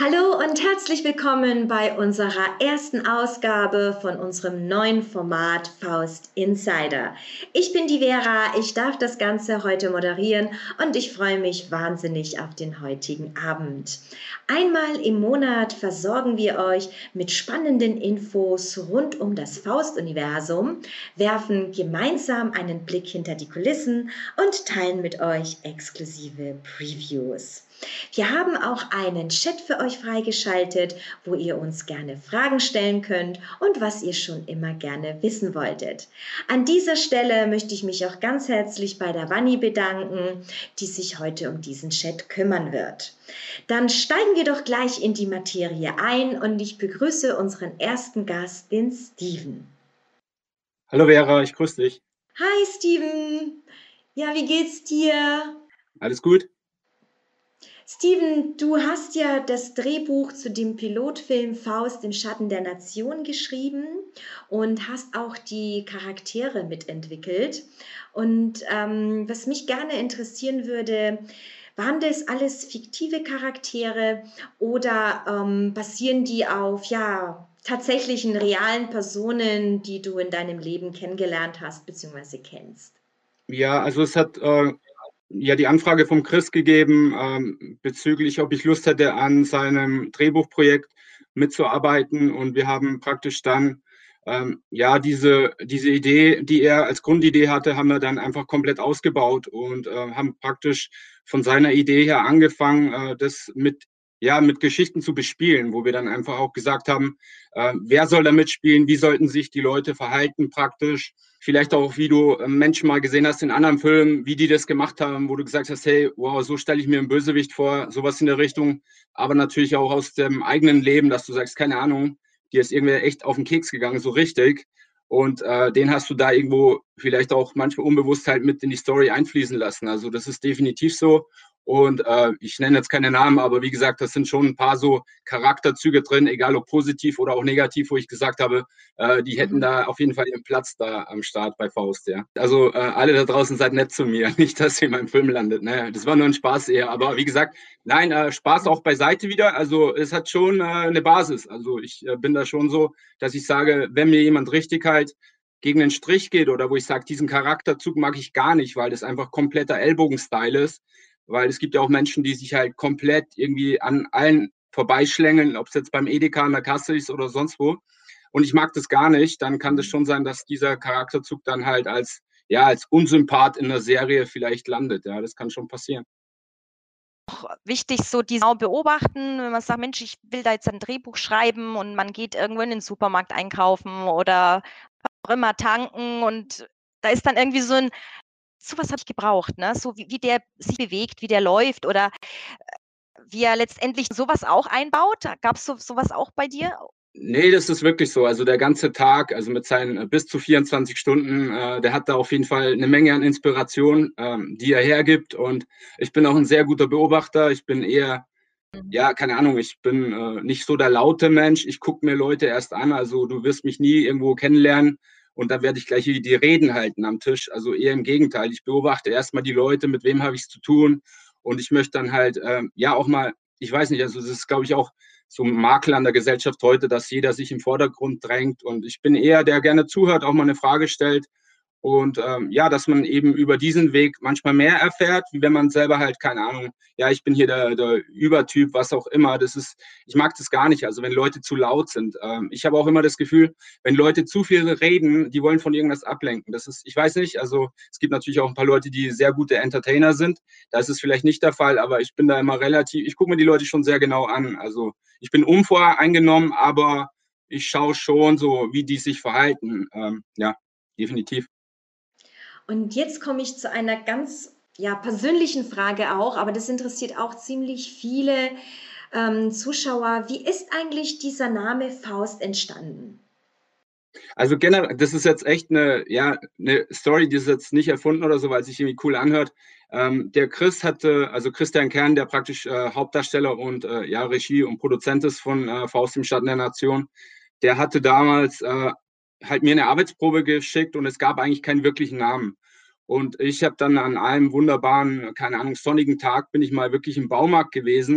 Hallo und herzlich willkommen bei unserer ersten Ausgabe von unserem neuen Format Faust Insider. Ich bin die Vera, ich darf das Ganze heute moderieren und ich freue mich wahnsinnig auf den heutigen Abend. Einmal im Monat versorgen wir euch mit spannenden Infos rund um das Faust-Universum, werfen gemeinsam einen Blick hinter die Kulissen und teilen mit euch exklusive Previews. Wir haben auch einen Chat für euch freigeschaltet, wo ihr uns gerne Fragen stellen könnt und was ihr schon immer gerne wissen wolltet. An dieser Stelle möchte ich mich auch ganz herzlich bei der Vanni bedanken, die sich heute um diesen Chat kümmern wird. Dann steigen wir doch gleich in die Materie ein und ich begrüße unseren ersten Gast, den Steven. Hallo Vera, ich grüße dich. Hi Steven! Ja, wie geht's dir? Alles gut? Steven, du hast ja das Drehbuch zu dem Pilotfilm Faust im Schatten der Nation geschrieben und hast auch die Charaktere mitentwickelt. Und was mich gerne interessieren würde, waren das alles fiktive Charaktere oder basieren die auf tatsächlichen realen Personen, die du in deinem Leben kennengelernt hast bzw. kennst? Ja, also es hat ja die Anfrage vom Chris gegeben, bezüglich, ob ich Lust hätte, an seinem Drehbuchprojekt mitzuarbeiten. Und wir haben praktisch dann ja diese Idee, die er als Grundidee hatte, haben wir dann einfach komplett ausgebaut und haben praktisch von seiner Idee her angefangen, das mit Geschichten zu bespielen, wo wir dann einfach auch gesagt haben, wer soll da mitspielen, wie sollten sich die Leute verhalten praktisch. Vielleicht auch, wie du Menschen mal gesehen hast in anderen Filmen, wie die das gemacht haben, wo du gesagt hast, hey, wow, so stelle ich mir einen Bösewicht vor, sowas in der Richtung. Aber natürlich auch aus dem eigenen Leben, dass du sagst, keine Ahnung, dir ist irgendwer echt auf den Keks gegangen, so richtig. Und den hast du da irgendwo vielleicht auch manchmal unbewusst halt mit in die Story einfließen lassen. Also das ist definitiv so. Und ich nenne jetzt keine Namen, aber wie gesagt, das sind schon ein paar so Charakterzüge drin, egal ob positiv oder auch negativ, wo ich gesagt habe, die hätten da auf jeden Fall ihren Platz da am Start bei Faust, ja. Also alle da draußen seid nett zu mir, nicht, dass ihr in meinem Film landet, ne? Das war nur ein Spaß eher, aber wie gesagt, nein, Spaß auch beiseite wieder, also es hat schon eine Basis, also ich bin da schon so, dass ich sage, wenn mir jemand richtig halt gegen den Strich geht oder wo ich sage, diesen Charakterzug mag ich gar nicht, weil das einfach kompletter Ellbogenstyle ist, weil es gibt ja auch Menschen, die sich halt komplett irgendwie an allen vorbeischlängeln, ob es jetzt beim Edeka an der Kasse ist oder sonst wo. Und ich mag das gar nicht, dann kann das schon sein, dass dieser Charakterzug dann halt als Unsympath in der Serie vielleicht landet. Ja, das kann schon passieren. Wichtig, so die genau beobachten, wenn man sagt, Mensch, ich will da jetzt ein Drehbuch schreiben und man geht irgendwo in den Supermarkt einkaufen oder auch immer tanken und da ist dann irgendwie sowas habe ich gebraucht, ne? So wie der sich bewegt, wie der läuft oder wie er letztendlich sowas auch einbaut. Gab es sowas auch bei dir? Nee, das ist wirklich so. Also der ganze Tag, also mit seinen bis zu 24 Stunden, der hat da auf jeden Fall eine Menge an Inspiration, die er hergibt. Und ich bin auch ein sehr guter Beobachter. Ich bin eher, ja, keine Ahnung, ich bin nicht so der laute Mensch. Ich gucke mir Leute erst an. Also du wirst mich nie irgendwo kennenlernen und da werde ich gleich die Reden halten am Tisch. Also eher im Gegenteil. Ich beobachte erstmal die Leute, mit wem habe ich es zu tun. Und ich möchte dann halt, ja, auch mal, ich weiß nicht, also das ist, glaube ich, auch so ein Makel an der Gesellschaft heute, dass jeder sich im Vordergrund drängt. Und ich bin eher, der gerne zuhört, auch mal eine Frage stellt. Und ja, dass man eben über diesen Weg manchmal mehr erfährt, wie wenn man selber halt, keine Ahnung, ja, ich bin hier der Übertyp, was auch immer. Ich mag das gar nicht, also wenn Leute zu laut sind. Ich habe auch immer das Gefühl, wenn Leute zu viel reden, die wollen von irgendwas ablenken. Ich weiß nicht, also es gibt natürlich auch ein paar Leute, die sehr gute Entertainer sind. Da ist es vielleicht nicht der Fall, aber ich bin da immer ich gucke mir die Leute schon sehr genau an. Also ich bin unvoreingenommen, aber ich schaue schon so, wie die sich verhalten. Ja, definitiv. Und jetzt komme ich zu einer ganz persönlichen Frage auch, aber das interessiert auch ziemlich viele Zuschauer. Wie ist eigentlich dieser Name Faust entstanden? Also generell, das ist jetzt echt eine Story, die ist jetzt nicht erfunden oder so, weil es sich irgendwie cool anhört. Der Chris also Christian Kern, der praktisch Hauptdarsteller und Regie und Produzent ist von Faust im Schatten der Nation, der hatte damals halt mir eine Arbeitsprobe geschickt und es gab eigentlich keinen wirklichen Namen. Und ich habe dann an einem wunderbaren, keine Ahnung, sonnigen Tag bin ich mal wirklich im Baumarkt gewesen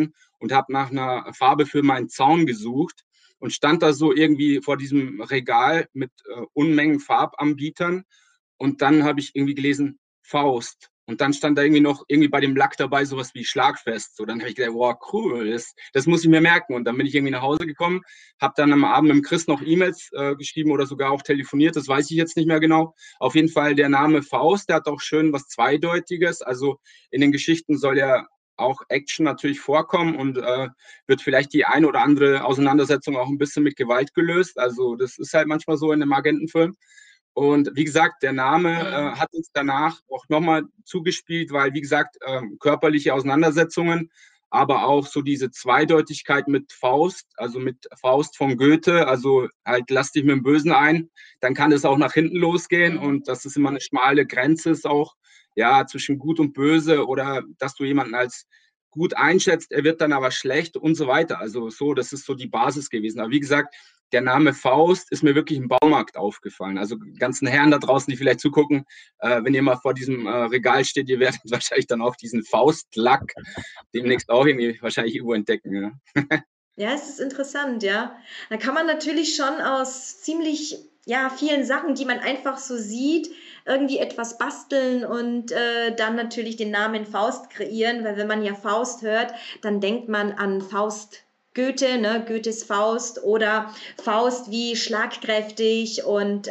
und habe nach einer Farbe für meinen Zaun gesucht und stand da so irgendwie vor diesem Regal mit Unmengen Farbanbietern. Und dann habe ich irgendwie gelesen, Faust. Und dann stand da irgendwie noch irgendwie bei dem Lack dabei sowas wie Schlagfest. So, dann habe ich gedacht, wow, cool, das muss ich mir merken. Und dann bin ich irgendwie nach Hause gekommen, habe dann am Abend mit dem Chris noch E-Mails geschrieben oder sogar auch telefoniert, das weiß ich jetzt nicht mehr genau. Auf jeden Fall der Name Faust, der hat auch schön was Zweideutiges. Also in den Geschichten soll ja auch Action natürlich vorkommen und wird vielleicht die eine oder andere Auseinandersetzung auch ein bisschen mit Gewalt gelöst. Also das ist halt manchmal so in einem Agentenfilm. Und wie gesagt, der Name hat uns danach auch nochmal zugespielt, weil, wie gesagt, körperliche Auseinandersetzungen, aber auch so diese Zweideutigkeit mit Faust, also mit Faust von Goethe, also halt lass dich mit dem Bösen ein, dann kann es auch nach hinten losgehen und das ist immer eine schmale Grenze ist auch, ja, zwischen Gut und Böse oder dass du jemanden als gut einschätzt, er wird dann aber schlecht und so weiter. Also so, das ist so die Basis gewesen. Aber wie gesagt, der Name Faust ist mir wirklich im Baumarkt aufgefallen. Also ganzen Herren da draußen, die vielleicht zugucken, wenn ihr mal vor diesem Regal steht, ihr werdet wahrscheinlich dann auch diesen Faustlack demnächst auch irgendwie wahrscheinlich irgendwo entdecken. Ja. Ja, es ist interessant, ja. Da kann man natürlich schon aus ziemlich vielen Sachen, die man einfach so sieht, irgendwie etwas basteln und dann natürlich den Namen Faust kreieren, weil wenn man ja Faust hört, dann denkt man an Faust Goethe, ne, Goethes Faust oder Faust wie schlagkräftig und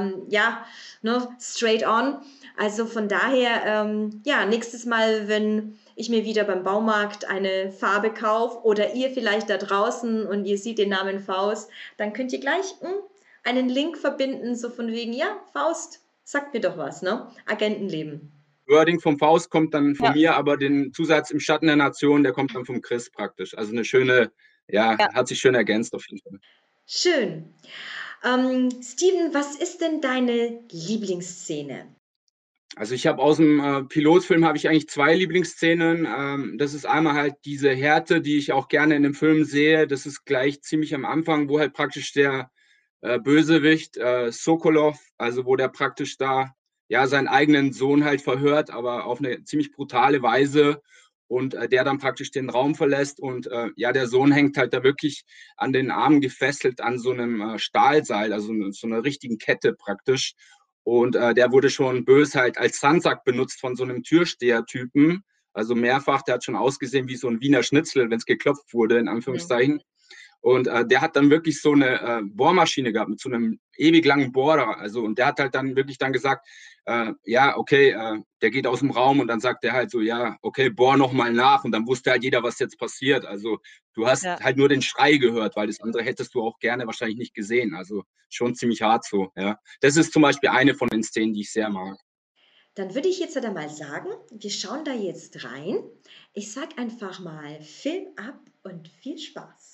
straight on. Also von daher, nächstes Mal, wenn ich mir wieder beim Baumarkt eine Farbe kaufe oder ihr vielleicht da draußen und ihr seht den Namen Faust, dann könnt ihr gleich einen Link verbinden, so von wegen, ja, Faust, sagt mir doch was, ne? Agentenleben. Wording vom Faust kommt dann von mir, aber den Zusatz im Schatten der Nation, der kommt dann vom Chris praktisch. Also eine schöne, hat sich schön ergänzt auf jeden Fall. Schön. Steven, was ist denn deine Lieblingsszene? Also ich habe aus dem Pilotfilm habe ich eigentlich 2 Lieblingsszenen. Das ist einmal halt diese Härte, die ich auch gerne in dem Film sehe. Das ist gleich ziemlich am Anfang, wo halt praktisch der Bösewicht Sokolov, also wo der praktisch da seinen eigenen Sohn halt verhört, aber auf eine ziemlich brutale Weise und der dann praktisch den Raum verlässt und der Sohn hängt halt da wirklich an den Armen gefesselt an so einem Stahlseil, also so einer richtigen Kette praktisch. Und der wurde schon bös halt als Sandsack benutzt von so einem Türsteher-Typen. Also mehrfach, der hat schon ausgesehen wie so ein Wiener Schnitzel, wenn es geklopft wurde, in Anführungszeichen. Ja. Und der hat dann wirklich so eine Bohrmaschine gehabt mit so einem ewig langen Bohrer. Also, und der hat halt dann wirklich dann gesagt, der geht aus dem Raum und dann sagt der halt so, ja, okay, bohr nochmal nach. Und dann wusste halt jeder, was jetzt passiert. Also du hast halt nur den Schrei gehört, weil das andere hättest du auch gerne wahrscheinlich nicht gesehen. Also schon ziemlich hart so, ja. Das ist zum Beispiel eine von den Szenen, die ich sehr mag. Dann würde ich jetzt einmal sagen, wir schauen da jetzt rein. Ich sag einfach mal Film ab und viel Spaß.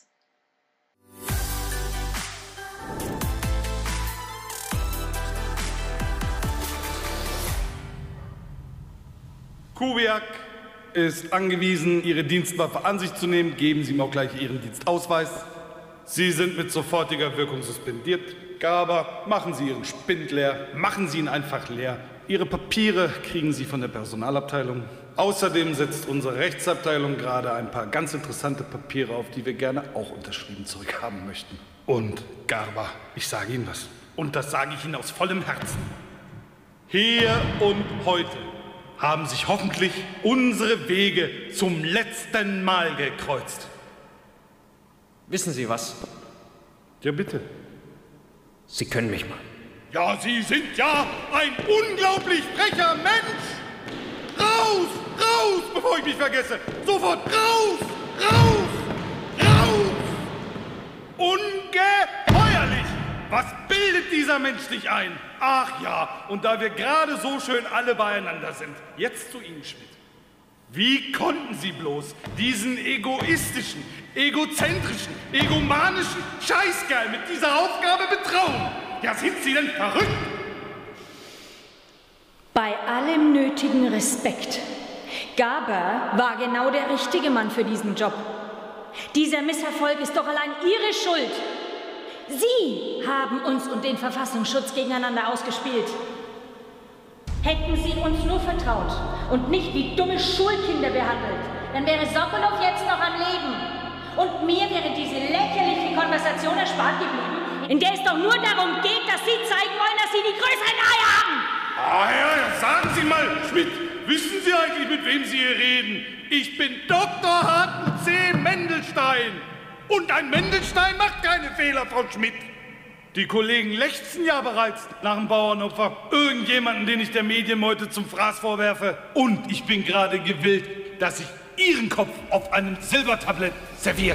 Kubiak ist angewiesen, Ihre Dienstwaffe an sich zu nehmen. Geben Sie ihm auch gleich Ihren Dienstausweis. Sie sind mit sofortiger Wirkung suspendiert. Garber, machen Sie Ihren Spind leer. Machen Sie ihn einfach leer. Ihre Papiere kriegen Sie von der Personalabteilung. Außerdem setzt unsere Rechtsabteilung gerade ein paar ganz interessante Papiere auf, die wir gerne auch unterschrieben zurückhaben möchten. Und Garber, ich sage Ihnen was. Und das sage ich Ihnen aus vollem Herzen. Hier und heute haben sich hoffentlich unsere Wege zum letzten Mal gekreuzt. Wissen Sie was? Ja, bitte. Sie können mich mal. Ja, Sie sind ja ein unglaublich frecher Mensch! Raus! Raus, bevor ich mich vergesse! Sofort raus! Raus! Raus! Ungeheuerlich! Was bildet dieser Mensch sich ein? Ach ja, und da wir gerade so schön alle beieinander sind, jetzt zu Ihnen, Schmidt. Wie konnten Sie bloß diesen egoistischen, egozentrischen, egomanischen Scheißkerl mit dieser Aufgabe betrauen? Ja, sind Sie denn verrückt? Bei allem nötigen Respekt. Garber war genau der richtige Mann für diesen Job. Dieser Misserfolg ist doch allein Ihre Schuld. Sie haben uns und den Verfassungsschutz gegeneinander ausgespielt. Hätten Sie uns nur vertraut und nicht wie dumme Schulkinder behandelt, dann wäre Sokolov jetzt noch am Leben. Und mir wäre diese lächerliche Konversation erspart geblieben, in der es doch nur darum geht, dass Sie zeigen wollen, dass Sie die größeren Eier haben. Ah ja, sagen Sie mal, Schmidt, wissen Sie eigentlich, mit wem Sie hier reden? Ich bin Dr. Harten C. Mendelstein. Und ein Mendelstein macht keine Fehler, Frau Schmidt. Die Kollegen lechzen ja bereits nach dem Bauernopfer. Irgendjemanden, den ich der Medienmeute zum Fraß vorwerfe. Und ich bin gerade gewillt, dass ich Ihren Kopf auf einem Silbertablett serviere.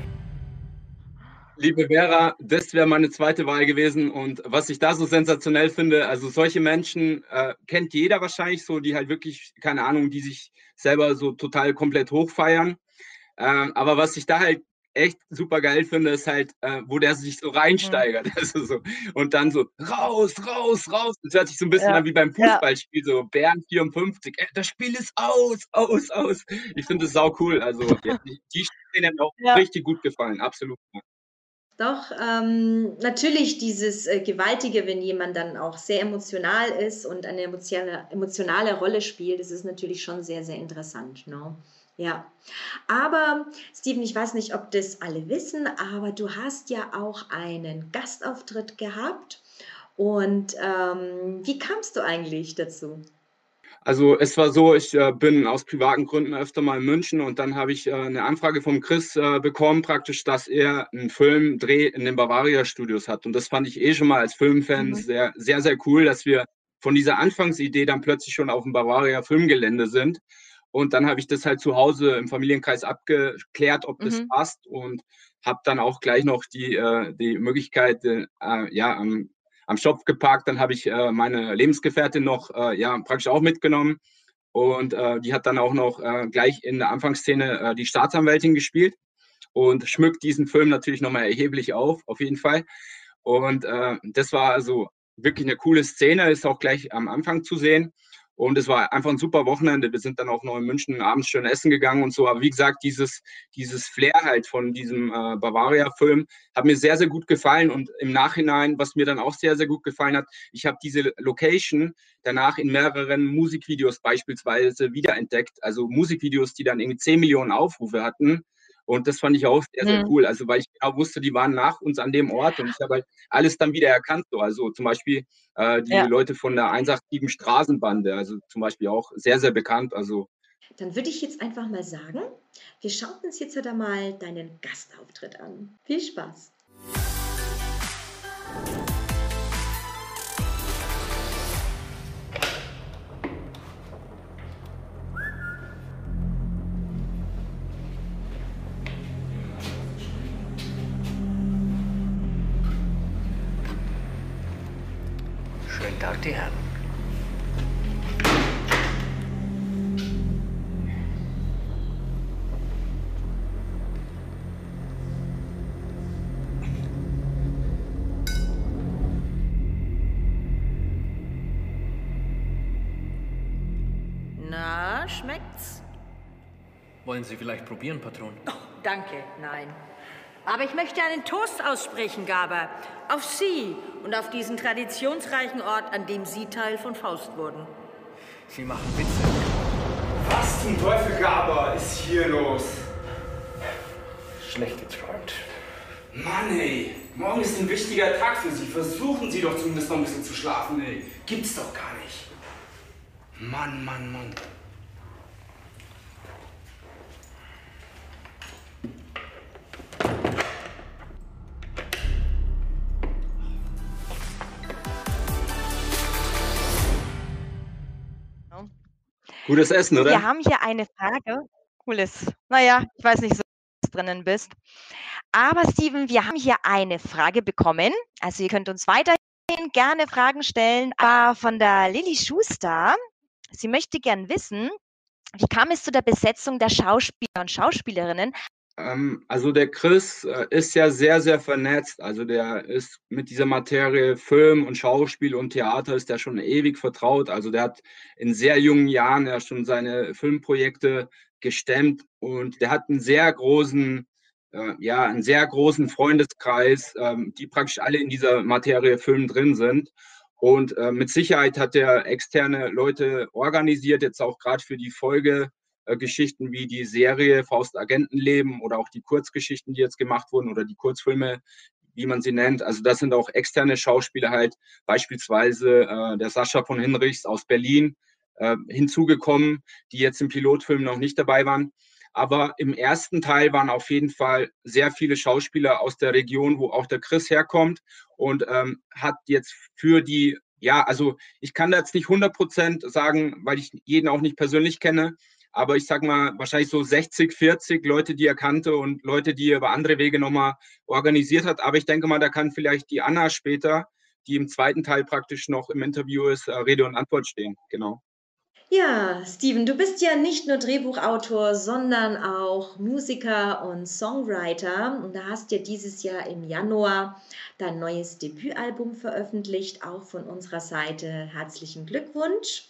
Liebe Vera, das wäre meine zweite Wahl gewesen. Und was ich da so sensationell finde, also solche Menschen kennt jeder wahrscheinlich so, die halt wirklich, keine Ahnung, die sich selber so total komplett hochfeiern. Aber was ich da halt echt super geil finde, ist halt, wo der sich so reinsteigert. Also so, und dann so raus, raus, raus. Das hört sich so ein bisschen an wie beim Fußballspiel, so Bern 54. Das Spiel ist aus, aus, aus. Ich finde das sau cool. Also die Szene hat mir auch richtig gut gefallen, absolut. Doch, natürlich dieses Gewaltige, wenn jemand dann auch sehr emotional ist und eine emotionale Rolle spielt, das ist natürlich schon sehr, sehr interessant. Ne? Ja, aber Steven, ich weiß nicht, ob das alle wissen, aber du hast ja auch einen Gastauftritt gehabt. Und wie kamst du eigentlich dazu? Also es war so, ich bin aus privaten Gründen öfter mal in München und dann habe ich eine Anfrage vom Chris bekommen, praktisch, dass er einen Filmdreh in den Bavaria Studios hat. Und das fand ich eh schon mal als Filmfan sehr, sehr, sehr cool, dass wir von dieser Anfangsidee dann plötzlich schon auf dem Bavaria Filmgelände sind. Und dann habe ich das halt zu Hause im Familienkreis abgeklärt, ob das passt und habe dann auch gleich noch die Möglichkeit, am Shop geparkt. Dann habe ich meine Lebensgefährtin noch praktisch auch mitgenommen und die hat dann auch noch gleich in der Anfangsszene die Staatsanwältin gespielt und schmückt diesen Film natürlich nochmal erheblich auf jeden Fall. Und das war also wirklich eine coole Szene, ist auch gleich am Anfang zu sehen. Und es war einfach ein super Wochenende. Wir sind dann auch noch in München abends schön essen gegangen und so. Aber wie gesagt, dieses Flair halt von diesem Bavaria-Film hat mir sehr, sehr gut gefallen. Und im Nachhinein, was mir dann auch sehr, sehr gut gefallen hat, ich habe diese Location danach in mehreren Musikvideos beispielsweise wiederentdeckt. Also Musikvideos, die dann irgendwie 10 Millionen Aufrufe hatten. Und das fand ich auch sehr, sehr cool. Also, weil ich genau wusste, die waren nach uns an dem Ort und ich habe halt alles dann wieder erkannt. So. Also zum Beispiel die Leute von der 187 Straßenbande, also zum Beispiel auch sehr, sehr bekannt. Also Dann würde ich jetzt einfach mal sagen, wir schauen uns jetzt wieder mal deinen Gastauftritt an. Viel Spaß! Schönen Tag, die Herren. Na, schmeckt's? Wollen Sie vielleicht probieren, Patron? Oh, danke, nein. Aber ich möchte einen Toast aussprechen, Gaber. Auf Sie und auf diesen traditionsreichen Ort, an dem Sie Teil von Faust wurden. Sie machen Witze. Was zum Teufel, Gaber, ist hier los? Schlecht geträumt. Mann, ey. Morgen ist ein wichtiger Tag für Sie. Versuchen Sie doch zumindest noch ein bisschen zu schlafen, ey. Gibt's doch gar nicht. Mann, Mann, Mann. gutes Essen, oder? Wir haben hier eine Frage. Cooles. Naja, ich weiß nicht, so was drinnen bist. Aber Steven, wir haben hier eine Frage bekommen. Also ihr könnt uns weiterhin gerne Fragen stellen. Aber von der Lilly Schuster. Sie möchte gern wissen, wie kam es zu der Besetzung der Schauspieler und Schauspielerinnen? Also der Chris ist ja sehr, sehr vernetzt. Also der ist mit dieser Materie Film und Schauspiel und Theater ist der schon ewig vertraut. Also der hat in sehr jungen Jahren ja schon seine Filmprojekte gestemmt und der hat einen sehr großen Freundeskreis, die praktisch alle in dieser Materie Film drin sind. Und mit Sicherheit hat er externe Leute organisiert, jetzt auch gerade für die Folge Geschichten wie die Serie Faust Agentenleben oder auch die Kurzgeschichten, die jetzt gemacht wurden oder die Kurzfilme, wie man sie nennt. Also das sind auch externe Schauspieler halt, beispielsweise der Sascha von Hinrichs aus Berlin hinzugekommen, die jetzt im Pilotfilm noch nicht dabei waren. Aber im ersten Teil waren auf jeden Fall sehr viele Schauspieler aus der Region, wo auch der Chris herkommt und hat jetzt für die, ja, also ich kann da jetzt nicht 100% sagen, weil ich jeden auch nicht persönlich kenne, aber ich sag mal, wahrscheinlich so 60, 40 Leute, die er kannte und Leute, die er über andere Wege nochmal organisiert hat. Aber ich denke mal, da kann vielleicht die Anna später, die im zweiten Teil praktisch noch im Interview ist, Rede und Antwort stehen. Genau. Ja, Steven, du bist ja nicht nur Drehbuchautor, sondern auch Musiker und Songwriter. Und da hast ja dieses Jahr im Januar dein neues Debütalbum veröffentlicht, auch von unserer Seite herzlichen Glückwunsch.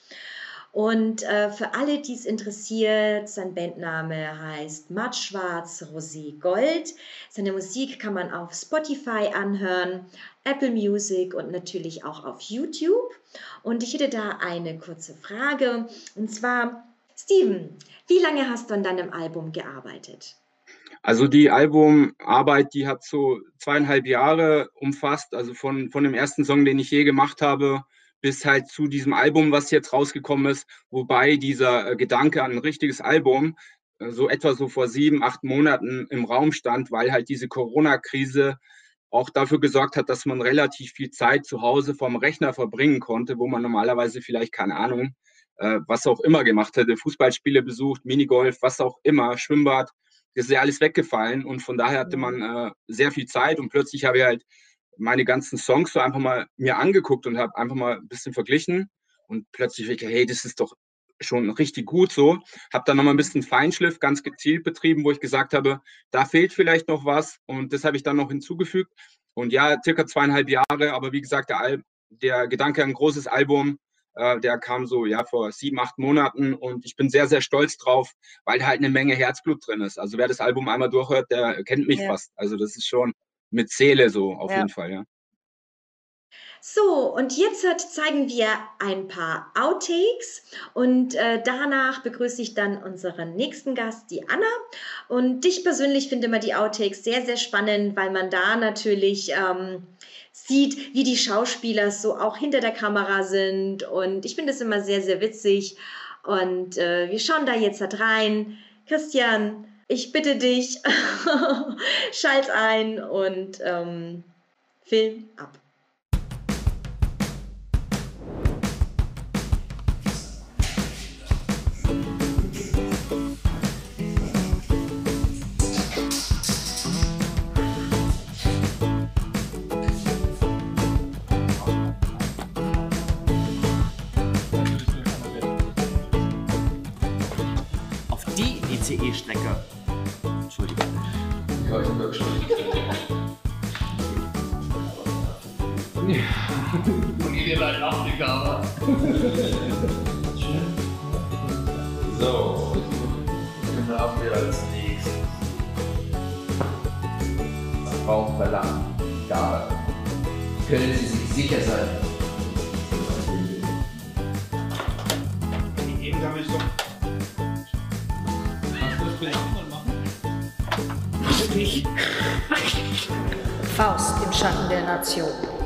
Und für alle, die es interessiert, sein Bandname heißt Matt Schwarz Rosé Gold. Seine Musik kann man auf Spotify anhören, Apple Music und natürlich auch auf YouTube. Und ich hätte da eine kurze Frage. Und zwar, Steven, wie lange hast du an deinem Album gearbeitet? Also die Albumarbeit, die hat so 2,5 Jahre umfasst, also von dem ersten Song, den ich je gemacht habe, bis halt zu diesem Album, was jetzt rausgekommen ist, wobei dieser Gedanke an ein richtiges Album so etwa so vor 7, 8 Monaten im Raum stand, weil halt diese Corona-Krise auch dafür gesorgt hat, dass man relativ viel Zeit zu Hause vorm Rechner verbringen konnte, wo man normalerweise vielleicht, keine Ahnung, was auch immer gemacht hätte, Fußballspiele besucht, Minigolf, was auch immer, Schwimmbad, das ist ja alles weggefallen und von daher hatte man sehr viel Zeit und plötzlich habe ich halt meine ganzen Songs so einfach mal mir angeguckt und habe einfach mal ein bisschen verglichen und plötzlich ich, hey, das ist doch schon richtig gut so. Habe dann nochmal ein bisschen Feinschliff ganz gezielt betrieben, wo ich gesagt habe, da fehlt vielleicht noch was und das habe ich dann noch hinzugefügt. Und ja, circa 2,5 Jahre, aber wie gesagt, der Gedanke an ein großes Album, der kam so ja vor 7, 8 Monaten und ich bin sehr, sehr stolz drauf, weil halt eine Menge Herzblut drin ist. Also wer das Album einmal durchhört, der kennt mich fast. Also das ist schon mit Seele so auf jeden Fall, ja. So, und jetzt zeigen wir ein paar Outtakes und danach begrüße ich dann unseren nächsten Gast, die Anna. Und dich persönlich finde immer die Outtakes sehr, sehr spannend, weil man da natürlich sieht, wie die Schauspieler so auch hinter der Kamera sind. Und ich finde es immer sehr, sehr witzig. Und wir schauen da jetzt rein. Christian, ich bitte dich, schalt ein und Film ab. ICE-Strecke. Entschuldigung. Ja, ich habe ja geschuldigt. Und ihr leid Afrika, aber. So, dann haben wir als nächstes Raumverlangen. Gabe. Können Sie sich sicher sein? Die eben habe ich doch. Faust im Schatten der Nation.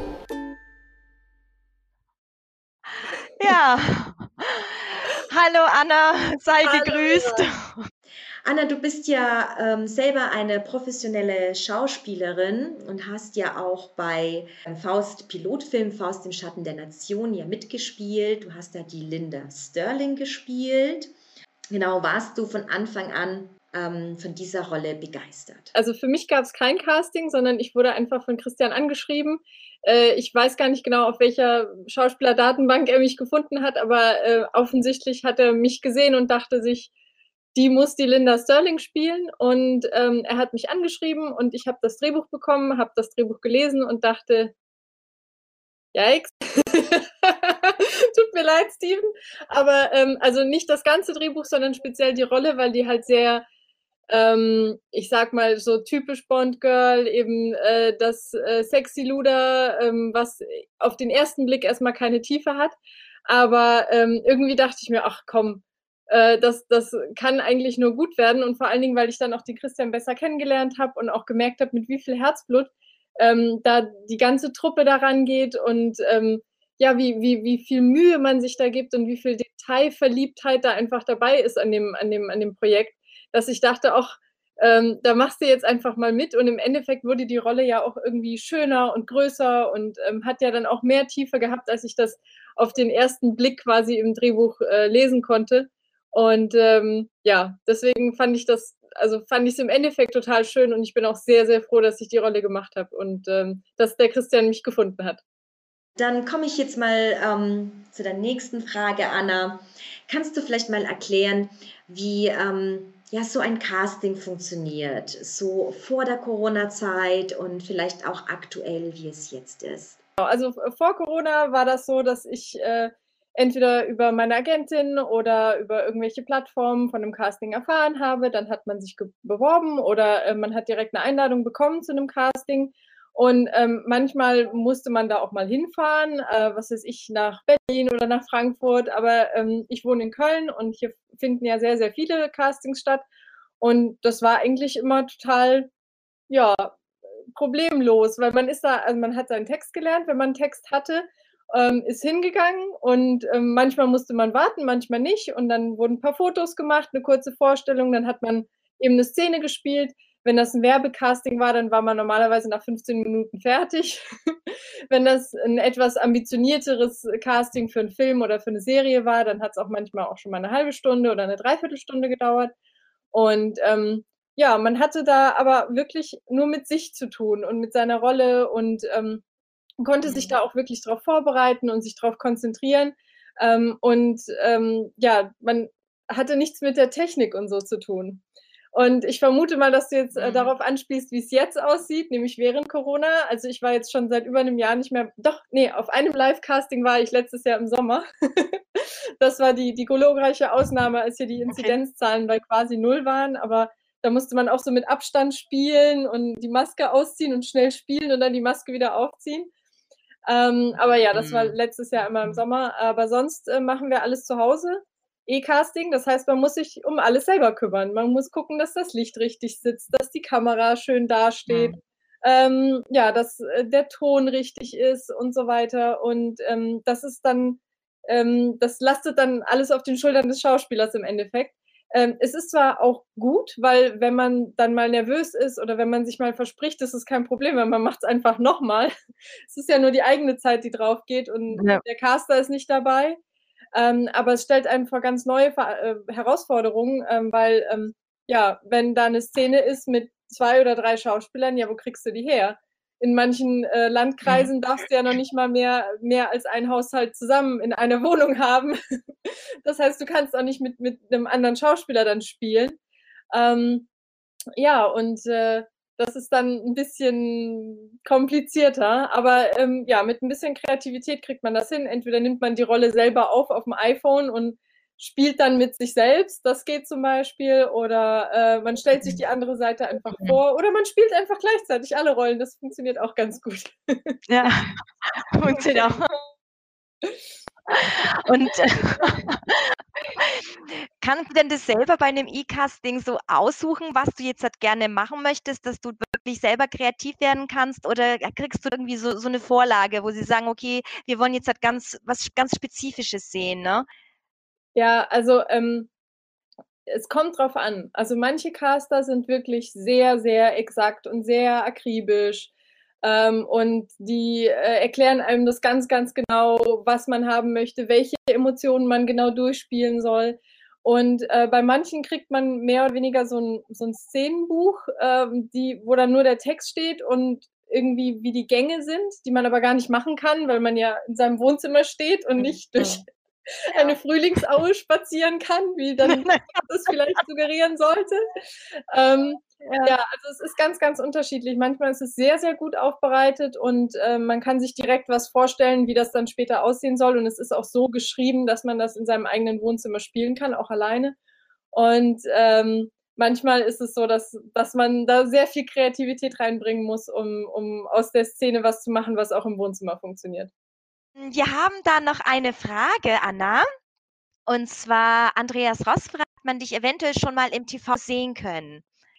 Ja, hallo Anna, sei gegrüßt. Anna, du bist ja selber eine professionelle Schauspielerin und hast ja auch bei Faust Pilotfilm Faust im Schatten der Nation ja mitgespielt. Du hast da die Linda Sterling gespielt. Genau, warst du von Anfang an von dieser Rolle begeistert? Also für mich gab es kein Casting, sondern ich wurde einfach von Christian angeschrieben. Ich weiß gar nicht genau, auf welcher Schauspielerdatenbank er mich gefunden hat, aber offensichtlich hat er mich gesehen und dachte sich, die muss die Linda Sterling spielen. Und er hat mich angeschrieben und ich habe das Drehbuch bekommen, habe das Drehbuch gelesen und dachte, yikes. Tut mir leid, Steven. Aber also nicht das ganze Drehbuch, sondern speziell die Rolle, weil die halt sehr, ich sag mal, so typisch Bond-Girl, eben das sexy Luder, was auf den ersten Blick erstmal keine Tiefe hat. Aber irgendwie dachte ich mir, ach komm, das kann eigentlich nur gut werden und vor allen Dingen, weil ich dann auch den Christian besser kennengelernt habe und auch gemerkt habe, mit wie viel Herzblut da die ganze Truppe daran geht und ja, wie viel Mühe man sich da gibt und wie viel Detailverliebtheit da einfach dabei ist an dem Projekt, dass ich dachte, auch da machst du jetzt einfach mal mit und im Endeffekt wurde die Rolle ja auch irgendwie schöner und größer und hat ja dann auch mehr Tiefe gehabt, als ich das auf den ersten Blick quasi im Drehbuch lesen konnte. Und ja, deswegen fand ich es im Endeffekt total schön und ich bin auch sehr, sehr froh, dass ich die Rolle gemacht habe und dass der Christian mich gefunden hat. Dann komme ich jetzt mal zu der nächsten Frage, Anna. Kannst du vielleicht mal erklären, wie ja, so ein Casting funktioniert, so vor der Corona-Zeit und vielleicht auch aktuell, wie es jetzt ist? Also vor Corona war das so, dass ich entweder über meine Agentin oder über irgendwelche Plattformen von einem Casting erfahren habe. Dann hat man sich beworben oder man hat direkt eine Einladung bekommen zu einem Casting. Und manchmal musste man da auch mal hinfahren, was weiß ich, nach Berlin oder nach Frankfurt. Aber ich wohne in Köln und hier finden ja sehr, sehr viele Castings statt. Und das war eigentlich immer total, ja, problemlos, weil man ist da, also man hat seinen Text gelernt, wenn man einen Text hatte, ist hingegangen und manchmal musste man warten, manchmal nicht und dann wurden ein paar Fotos gemacht, eine kurze Vorstellung, dann hat man eben eine Szene gespielt. Wenn das ein Werbecasting war, dann war man normalerweise nach 15 Minuten fertig. Wenn das ein etwas ambitionierteres Casting für einen Film oder für eine Serie war, dann hat es auch manchmal auch schon mal eine halbe Stunde oder eine Dreiviertelstunde gedauert. Und ja, man hatte da aber wirklich nur mit sich zu tun und mit seiner Rolle und konnte sich da auch wirklich drauf vorbereiten und sich drauf konzentrieren. Ja, man hatte nichts mit der Technik und so zu tun. Und ich vermute mal, dass du jetzt darauf anspielst, wie es jetzt aussieht, nämlich während Corona. Also ich war jetzt schon seit über einem Jahr nicht mehr, doch, nee, auf einem Live-Casting war ich letztes Jahr im Sommer. Das war die glorreiche Ausnahme, als hier die Inzidenzzahlen bei quasi 0 waren, aber da musste man auch so mit Abstand spielen und die Maske ausziehen und schnell spielen und dann die Maske wieder aufziehen. Aber ja, das war letztes Jahr immer im Sommer. Aber sonst machen wir alles zu Hause. E-Casting, das heißt, man muss sich um alles selber kümmern. Man muss gucken, dass das Licht richtig sitzt, dass die Kamera schön dasteht, ja, dass der Ton richtig ist und so weiter. Und das ist dann, das lastet dann alles auf den Schultern des Schauspielers im Endeffekt. Es ist zwar auch gut, weil wenn man dann mal nervös ist oder wenn man sich mal verspricht, ist es kein Problem, weil man macht es einfach nochmal. Es ist ja nur die eigene Zeit, die drauf geht und der Caster ist nicht dabei. Aber es stellt einen vor ganz neue Herausforderungen, weil ja, wenn da eine Szene ist mit 2 oder 3 Schauspielern, ja, wo kriegst du die her? In manchen Landkreisen darfst du ja noch nicht mal mehr als ein Haushalt zusammen in einer Wohnung haben. Das heißt, du kannst auch nicht mit einem anderen Schauspieler dann spielen. Ja, und das ist dann ein bisschen komplizierter, aber ja, mit ein bisschen Kreativität kriegt man das hin. Entweder nimmt man die Rolle selber auf dem iPhone und spielt dann mit sich selbst, das geht zum Beispiel, oder man stellt sich die andere Seite einfach vor, oder man spielt einfach gleichzeitig alle Rollen, das funktioniert auch ganz gut. Ja, funktioniert auch. Und kannst du denn das selber bei einem E-Casting so aussuchen, was du jetzt halt gerne machen möchtest, dass du wirklich selber kreativ werden kannst, oder kriegst du irgendwie so eine Vorlage, wo sie sagen, okay, wir wollen jetzt halt was ganz Spezifisches sehen, ne? Ja, also es kommt drauf an. Also manche Caster sind wirklich sehr, sehr exakt und sehr akribisch. Und die erklären einem das ganz, ganz genau, was man haben möchte, welche Emotionen man genau durchspielen soll. Und bei manchen kriegt man mehr oder weniger so ein Szenenbuch, wo dann nur der Text steht und irgendwie wie die Gänge sind, die man aber gar nicht machen kann, weil man ja in seinem Wohnzimmer steht und nicht durch eine Frühlingsaue spazieren kann, wie dann das vielleicht suggerieren sollte. Ja, also es ist ganz, ganz unterschiedlich. Manchmal ist es sehr, sehr gut aufbereitet und man kann sich direkt was vorstellen, wie das dann später aussehen soll. Und es ist auch so geschrieben, dass man das in seinem eigenen Wohnzimmer spielen kann, auch alleine. Und manchmal ist es so, dass man da sehr viel Kreativität reinbringen muss, um aus der Szene was zu machen, was auch im Wohnzimmer funktioniert. Wir haben da noch eine Frage, Anna. Und zwar, Andreas Ross fragt, hat man dich eventuell schon mal im TV sehen können?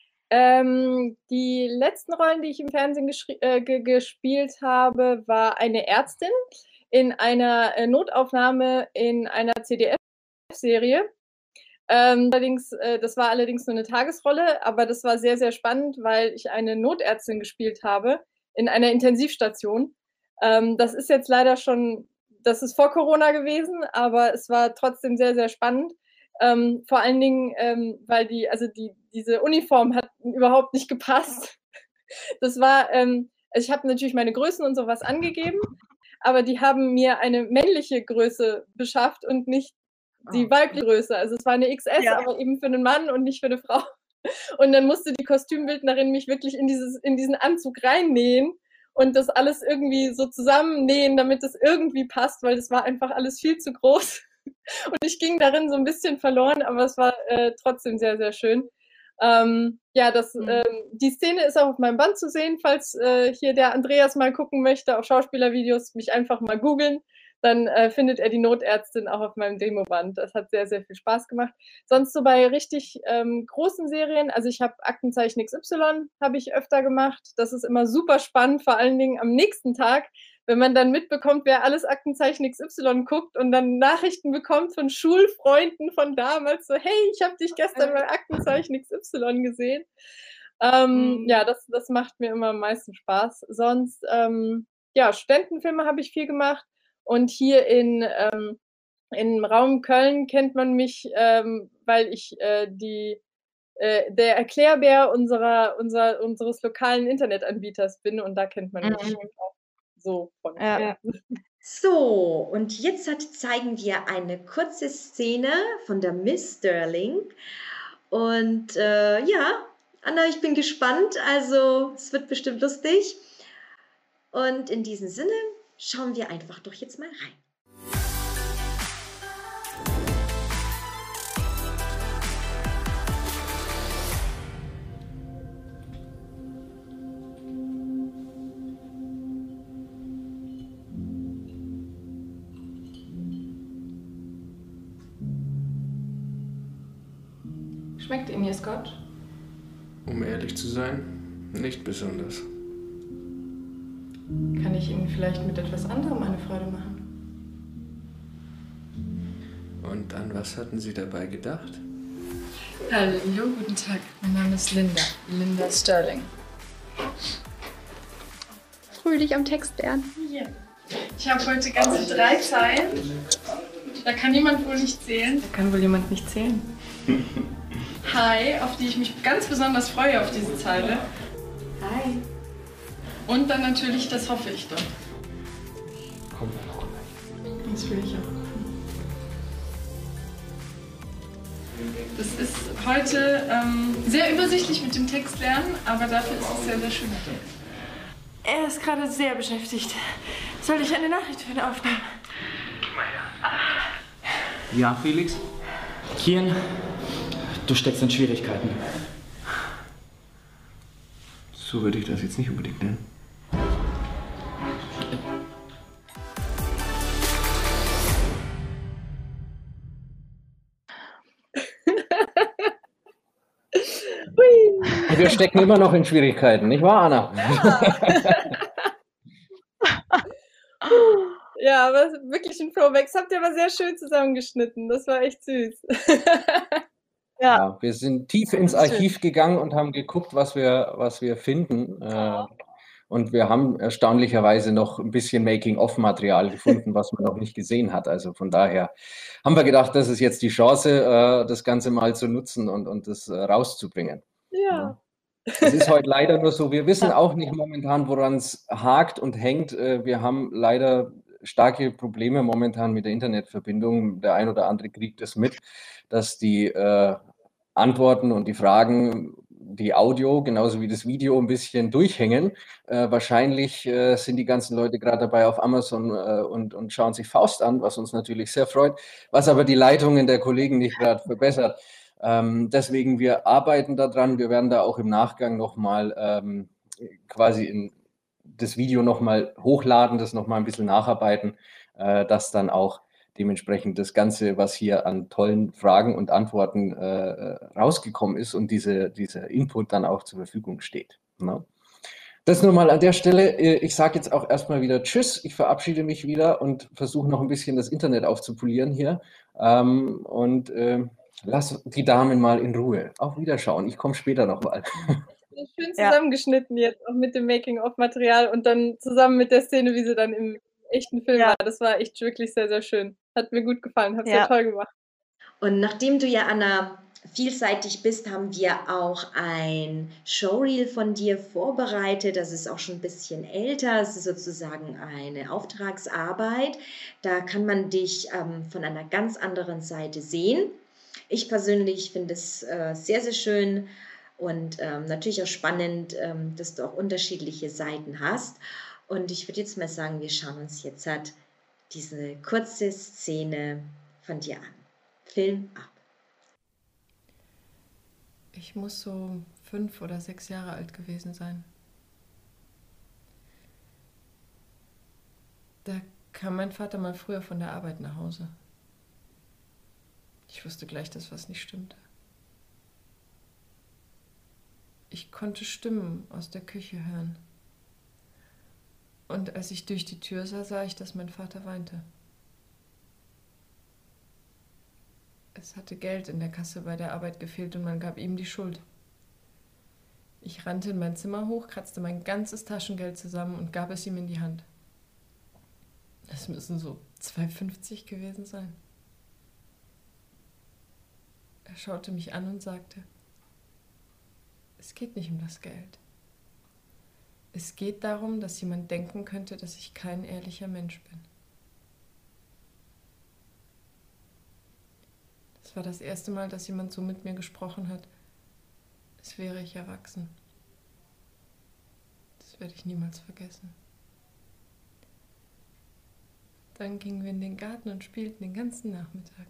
Die letzten Rollen, die ich im Fernsehen gespielt habe, war eine Ärztin in einer Notaufnahme in einer ZDF-Serie. Das war allerdings nur eine Tagesrolle, aber das war sehr, sehr spannend, weil ich eine Notärztin gespielt habe in einer Intensivstation. Das ist jetzt leider schon, das ist vor Corona gewesen, aber es war trotzdem sehr, sehr spannend. Vor allen Dingen, weil diese Uniform hat überhaupt nicht gepasst. Das war, ich habe natürlich meine Größen und sowas angegeben, aber die haben mir eine männliche Größe beschafft und nicht die weibliche Größe. Also es war eine XS, aber eben für einen Mann und nicht für eine Frau. Und dann musste die Kostümbildnerin mich wirklich in diesen Anzug reinnähen und das alles irgendwie so zusammennähen, damit es irgendwie passt, weil das war einfach alles viel zu groß. Und ich ging darin so ein bisschen verloren, aber es war trotzdem sehr, sehr schön. Die Szene ist auch auf meinem Band zu sehen, falls hier der Andreas mal gucken möchte, auf Schauspielervideos, mich einfach mal googeln. Dann findet er die Notärztin auch auf meinem Demoband. Das hat sehr, sehr viel Spaß gemacht. Sonst so bei richtig großen Serien, also ich habe Aktenzeichen XY, habe ich öfter gemacht. Das ist immer super spannend, vor allen Dingen am nächsten Tag, wenn man dann mitbekommt, wer alles Aktenzeichen XY guckt und dann Nachrichten bekommt von Schulfreunden von damals, so, hey, ich habe dich gestern bei Aktenzeichen XY gesehen. Das macht mir immer am meisten Spaß. Sonst, Studentenfilme habe ich viel gemacht. Und hier im Raum Köln kennt man mich, weil ich der Erklärbär unseres lokalen Internetanbieters bin und da kennt man mich auch so von. Ja. So, und jetzt zeigen wir eine kurze Szene von der Miss Sterling. Und Anna, ich bin gespannt. Also, es wird bestimmt lustig. Und in diesem Sinne schauen wir einfach doch jetzt mal rein. Schmeckt Ihnen Ihr Scotch? Um ehrlich zu sein, nicht besonders. Kann ich Ihnen vielleicht mit etwas anderem eine Freude machen? Und an was hatten Sie dabei gedacht? Hallo, guten Tag. Mein Name ist Linda. Linda Sterling. Fröhlich am Text lernen. Ja. Ich habe heute ganze 3 Zeilen. Da kann jemand wohl nicht zählen. Da kann wohl jemand nicht zählen. Hi, auf die ich mich ganz besonders freue, auf diese Zeile. Hi. Und dann natürlich, das hoffe ich doch. Komm doch gleich. Das will ich auch. Das ist heute sehr übersichtlich mit dem Text lernen, aber dafür ist es sehr, sehr schön. Er ist gerade sehr beschäftigt. Soll ich eine Nachricht für ihn aufnehmen? Ja, Felix? Kian, du steckst in Schwierigkeiten. So würde ich das jetzt nicht unbedingt nennen. Wir stecken immer noch in Schwierigkeiten, nicht wahr, Anna? Ja, aber wirklich ein Throwback. Das habt ihr aber sehr schön zusammengeschnitten. Das war echt süß. Ja, wir sind tief ins Archiv gegangen und haben geguckt, was wir finden. Und wir haben erstaunlicherweise noch ein bisschen Making-of-Material gefunden, was man noch nicht gesehen hat. Also von daher haben wir gedacht, das ist jetzt die Chance, das Ganze mal zu nutzen und das rauszubringen. Ja. Es ist heute leider nur so, wir wissen auch nicht momentan, woran es hakt und hängt. Wir haben leider starke Probleme momentan mit der Internetverbindung. Der ein oder andere kriegt es mit, dass die Antworten und die Fragen, die Audio, genauso wie das Video, ein bisschen durchhängen. Wahrscheinlich sind die ganzen Leute gerade dabei auf Amazon und schauen sich Faust an, was uns natürlich sehr freut, was aber die Leitungen der Kollegen nicht gerade verbessert. Deswegen, wir arbeiten daran. Wir werden da auch im Nachgang nochmal quasi in das Video nochmal hochladen, das nochmal ein bisschen nacharbeiten, dass dann auch dementsprechend das Ganze, was hier an tollen Fragen und Antworten rausgekommen ist und dieser Input dann auch zur Verfügung steht. Ne? Das nur mal an der Stelle. Ich sage jetzt auch erstmal wieder Tschüss. Ich verabschiede mich wieder und versuche noch ein bisschen das Internet aufzupolieren hier. Lass die Damen mal in Ruhe. Auf Wiederschauen. Ich komme später nochmal. Schön zusammengeschnitten jetzt, auch mit dem Making-of-Material und dann zusammen mit der Szene, wie sie dann im echten Film war. Das war echt wirklich sehr, sehr schön. Hat mir gut gefallen. Hab's ja toll gemacht. Und nachdem du ja, Anna, vielseitig bist, haben wir auch ein Showreel von dir vorbereitet. Das ist auch schon ein bisschen älter. Es ist sozusagen eine Auftragsarbeit. Da kann man dich von einer ganz anderen Seite sehen. Ich persönlich finde es sehr, sehr schön und natürlich auch spannend, dass du auch unterschiedliche Seiten hast. Und ich würde jetzt mal sagen, wir schauen uns jetzt diese kurze Szene von dir an. Film ab. Ich muss so 5 oder 6 Jahre alt gewesen sein. Da kam mein Vater mal früher von der Arbeit nach Hause. Ich wusste gleich, dass was nicht stimmte. Ich konnte Stimmen aus der Küche hören. Und als ich durch die Tür sah, sah ich, dass mein Vater weinte. Es hatte Geld in der Kasse bei der Arbeit gefehlt und man gab ihm die Schuld. Ich rannte in mein Zimmer hoch, kratzte mein ganzes Taschengeld zusammen und gab es ihm in die Hand. Das müssen so 2,50 gewesen sein. Er schaute mich an und sagte, es geht nicht um das Geld. Es geht darum, dass jemand denken könnte, dass ich kein ehrlicher Mensch bin. Das war das erste Mal, dass jemand so mit mir gesprochen hat, als wäre ich erwachsen. Das werde ich niemals vergessen. Dann gingen wir in den Garten und spielten den ganzen Nachmittag.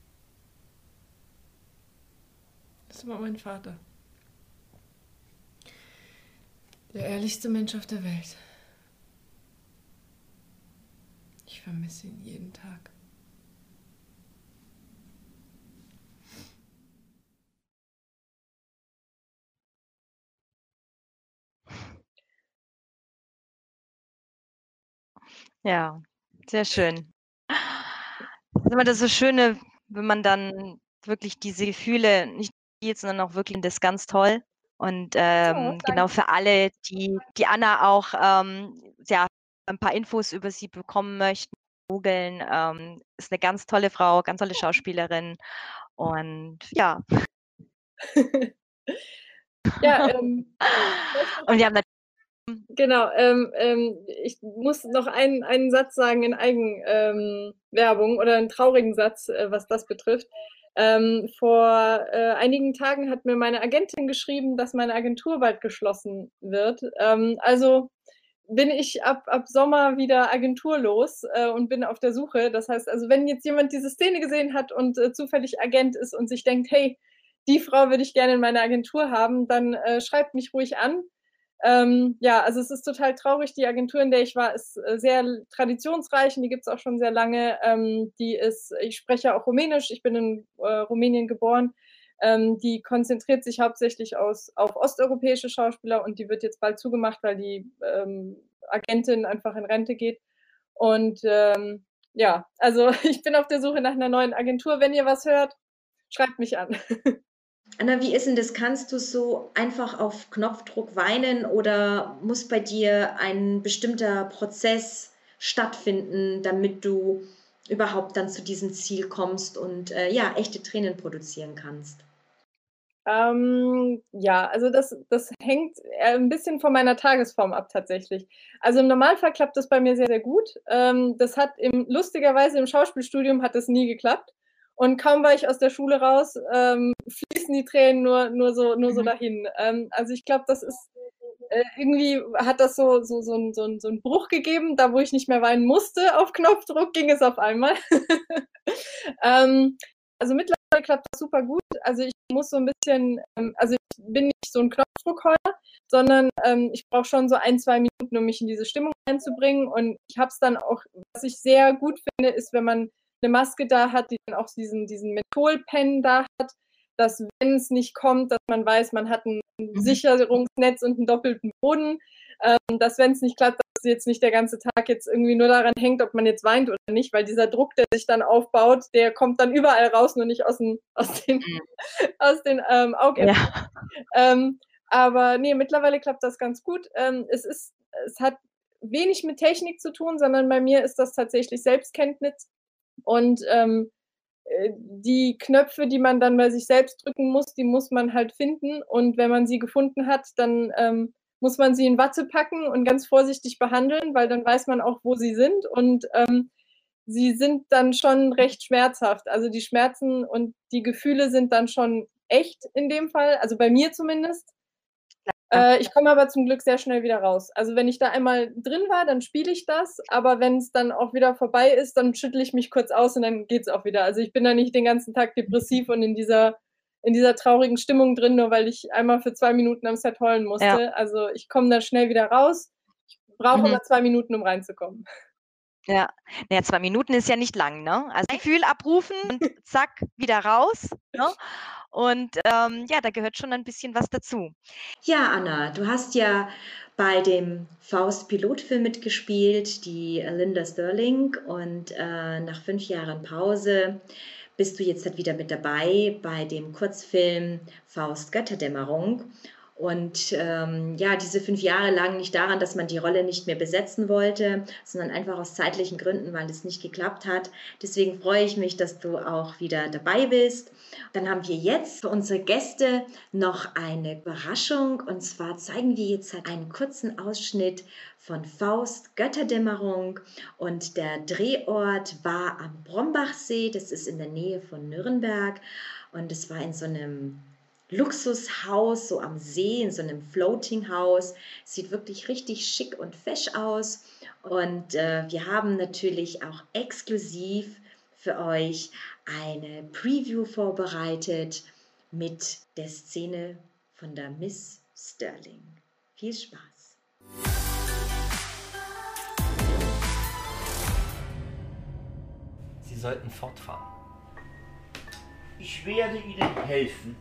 Das war mein Vater. Der ehrlichste Mensch auf der Welt. Ich vermisse ihn jeden Tag. Ja, sehr schön. Das ist immer das so Schöne, wenn man dann wirklich diese Gefühle nicht spielt, sondern auch wirklich das ganz toll. Und genau für alle, die Anna auch ja, ein paar Infos über sie bekommen möchten, googeln, ist eine ganz tolle Frau, ganz tolle Schauspielerin. Und ja. Ja, und wir haben genau, ich muss noch einen Satz sagen in Eigenwerbung oder einen traurigen Satz, was das betrifft. Vor einigen Tagen hat mir meine Agentin geschrieben, dass meine Agentur bald geschlossen wird. Also bin ich ab Sommer wieder agenturlos und bin auf der Suche. Das heißt, also wenn jetzt jemand diese Szene gesehen hat und zufällig Agent ist und sich denkt, hey, die Frau würde ich gerne in meiner Agentur haben, dann schreibt mich ruhig an. Ja, also es ist total traurig. Die Agentur, in der ich war, ist sehr traditionsreich und die gibt es auch schon sehr lange. Ich spreche auch Rumänisch, ich bin in Rumänien geboren. Die konzentriert sich hauptsächlich auf osteuropäische Schauspieler und die wird jetzt bald zugemacht, weil die Agentin einfach in Rente geht. Und ja, also ich bin auf der Suche nach einer neuen Agentur. Wenn ihr was hört, schreibt mich an. Anna, wie ist denn das? Kannst du so einfach auf Knopfdruck weinen oder muss bei dir ein bestimmter Prozess stattfinden, damit du überhaupt dann zu diesem Ziel kommst und ja, echte Tränen produzieren kannst? Ja, also das hängt ein bisschen von meiner Tagesform ab tatsächlich. Also im Normalfall klappt das bei mir sehr, sehr gut. Das hat lustigerweise im Schauspielstudium hat das nie geklappt. Und kaum war ich aus der Schule raus, fließen die Tränen nur so dahin. Also ich glaube, das ist irgendwie hat das so einen Bruch gegeben, da wo ich nicht mehr weinen musste, auf Knopfdruck ging es auf einmal. Also mittlerweile klappt das super gut. Also ich muss so ein bisschen, also ich bin nicht so ein Knopfdruckheuler, sondern ich brauche schon so 1-2 Minuten, um mich in diese Stimmung einzubringen. Und ich habe es dann auch, was ich sehr gut finde, ist, wenn man eine Maske da hat, die dann auch diesen Mentholpen da hat, dass, wenn es nicht kommt, dass man weiß, man hat ein Sicherungsnetz und einen doppelten Boden, dass, wenn es nicht klappt, dass jetzt nicht der ganze Tag jetzt irgendwie nur daran hängt, ob man jetzt weint oder nicht, weil dieser Druck, der sich dann aufbaut, der kommt dann überall raus, nur nicht aus den Augäpfeln. Ja. Aber nee, mittlerweile klappt das ganz gut. Es hat wenig mit Technik zu tun, sondern bei mir ist das tatsächlich Selbstkenntnis. Und die Knöpfe, die man dann bei sich selbst drücken muss, die muss man halt finden. Und wenn man sie gefunden hat, dann muss man sie in Watte packen und ganz vorsichtig behandeln, weil dann weiß man auch, wo sie sind. Und sie sind dann schon recht schmerzhaft. Also die Schmerzen und die Gefühle sind dann schon echt in dem Fall, also bei mir zumindest. Ich komme aber zum Glück sehr schnell wieder raus. Also wenn ich da einmal drin war, dann spiele ich das, aber wenn es dann auch wieder vorbei ist, dann schüttle ich mich kurz aus und dann geht es auch wieder. Also ich bin da nicht den ganzen Tag depressiv und in dieser traurigen Stimmung drin, nur weil ich einmal für 2 Minuten am Set heulen musste. Ja. Also ich komme da schnell wieder raus. Ich brauche aber 2 Minuten, um reinzukommen. Ja, naja, 2 Minuten ist ja nicht lang, ne? Also Gefühl abrufen und zack, wieder raus. Ne? Und ja, da gehört schon ein bisschen was dazu. Ja, Anna, du hast ja bei dem Faust-Pilotfilm mitgespielt, die Linda Sterling, und nach 5 Jahren Pause bist du jetzt halt wieder mit dabei bei dem Kurzfilm Faust Götterdämmerung. Und ja, diese 5 Jahre lagen nicht daran, dass man die Rolle nicht mehr besetzen wollte, sondern einfach aus zeitlichen Gründen, weil es nicht geklappt hat. Deswegen freue ich mich, dass du auch wieder dabei bist. Dann haben wir jetzt für unsere Gäste noch eine Überraschung. Und zwar zeigen wir jetzt halt einen kurzen Ausschnitt von Faust Götterdämmerung. Und der Drehort war am Brombachsee. Das ist in der Nähe von Nürnberg. Und es war in so einem Luxushaus, so am See, in so einem Floating House. Sieht wirklich richtig schick und fesch aus. Und wir haben natürlich auch exklusiv für euch eine Preview vorbereitet mit der Szene von der Miss Sterling. Viel Spaß! Sie sollten fortfahren. Ich werde Ihnen helfen,